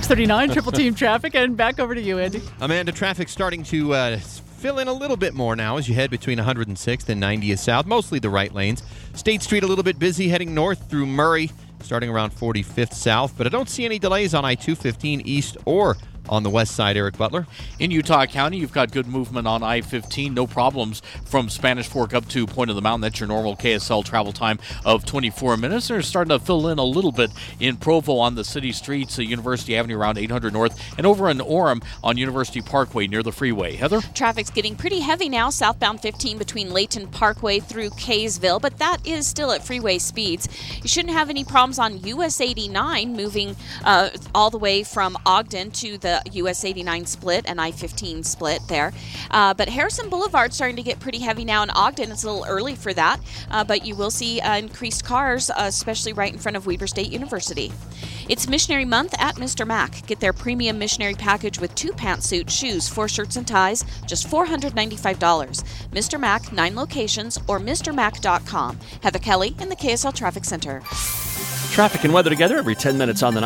6:39, Triple Team Traffic, and back over to you, Andy. Amanda, traffic starting to fill in a little bit more now as you head between 106th and 90th South, mostly the right lanes. State Street a little bit busy heading north through Murray, starting around 45th South, but I don't see any delays on I-215 East or on the west side. Eric Butler. In Utah County, you've got good movement on I-15. No problems from Spanish Fork up to Point of the Mountain. That's your normal KSL travel time of 24 minutes. They're starting to fill in a little bit in Provo on the city streets, University Avenue around 800 North, and over in Orem on University Parkway near the freeway. Heather? Traffic's getting pretty heavy now, southbound 15 between Layton Parkway through Kaysville, but that is still at freeway speeds. You shouldn't have any problems on US 89 moving all the way from Ogden to the US 89 split and I-15 split there. But Harrison Boulevard starting to get pretty heavy now in Ogden. It's a little early for that, but you will see increased cars, especially right in front of Weber State University. It's Missionary Month at Mr. Mac. Get their premium missionary package with 2 pantsuits, shoes, 4 shirts and ties, just $495. Mr. Mac, 9 locations, or MrMac.com. Heather Kelly in the KSL Traffic Center. Traffic and weather together every 10 minutes on the